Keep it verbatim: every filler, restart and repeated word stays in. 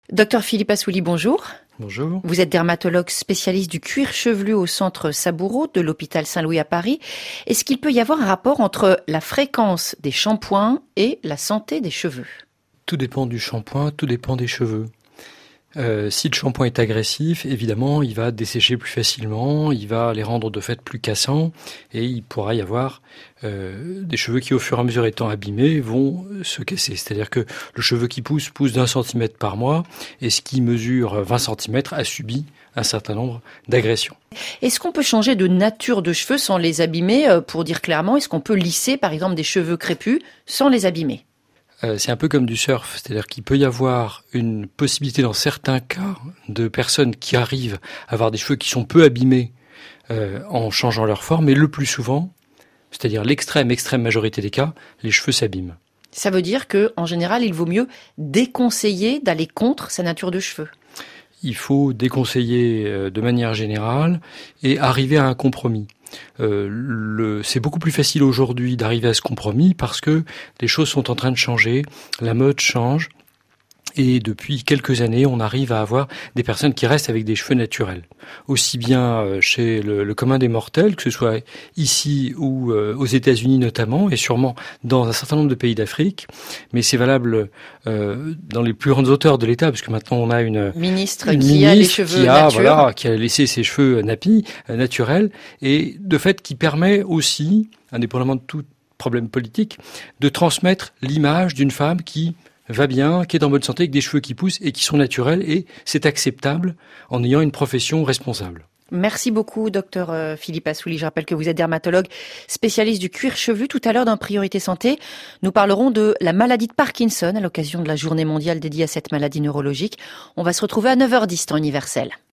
Docteur Philippe Assouli, bonjour. Bonjour. Vous êtes dermatologue spécialiste du cuir chevelu au centre Saboureau de l'hôpital Saint-Louis à Paris. Est-ce qu'il peut y avoir un rapport entre la fréquence des shampoings et la santé des cheveux? Tout dépend du shampoing, tout dépend des cheveux. Euh, si le shampoing est agressif, évidemment, il va dessécher plus facilement, il va les rendre de fait plus cassants et il pourra y avoir euh, des cheveux qui, au fur et à mesure étant abîmés, vont se casser. C'est-à-dire que le cheveu qui pousse, pousse d'un centimètre par mois et ce qui mesure vingt centimètres a subi un certain nombre d'agressions. Est-ce qu'on peut changer de nature de cheveux sans les abîmer? Pour dire clairement, est-ce qu'on peut lisser par exemple des cheveux crépus sans les abîmer? Euh, c'est un peu comme du surf, c'est-à-dire qu'il peut y avoir une possibilité dans certains cas de personnes qui arrivent à avoir des cheveux qui sont peu abîmés euh, en changeant leur forme, mais le plus souvent, c'est-à-dire l'extrême, extrême majorité des cas, les cheveux s'abîment. Ça veut dire que, en général, il vaut mieux déconseiller d'aller contre sa nature de cheveux. Il faut déconseiller euh, de manière générale et arriver à un compromis. Euh, le, c'est beaucoup plus facile aujourd'hui d'arriver à ce compromis parce que les choses sont en train de changer, la mode change et depuis quelques années on arrive à avoir des personnes qui restent avec des cheveux naturels, aussi bien chez le, le commun des mortels, que ce soit ici ou euh, aux États-Unis notamment et sûrement dans un certain nombre de pays d'Afrique, mais c'est valable euh, dans les plus grandes hauteurs de l'État parce que maintenant on a une ministre une qui ministre a les cheveux qui a, nature. voilà, qui a laissé ses cheveux nappies, euh, naturels et de fait qui permet aussi, indépendamment de tout problème politique, de transmettre l'image d'une femme qui va bien, qui est en bonne santé, avec des cheveux qui poussent et qui sont naturels, et c'est acceptable en ayant une profession responsable. Merci beaucoup, docteur Philippe Assouli. Je rappelle que vous êtes dermatologue spécialiste du cuir chevelu. Tout à l'heure, dans Priorité Santé, nous parlerons de la maladie de Parkinson à l'occasion de la journée mondiale dédiée à cette maladie neurologique. On va se retrouver à neuf heures dix, temps universel.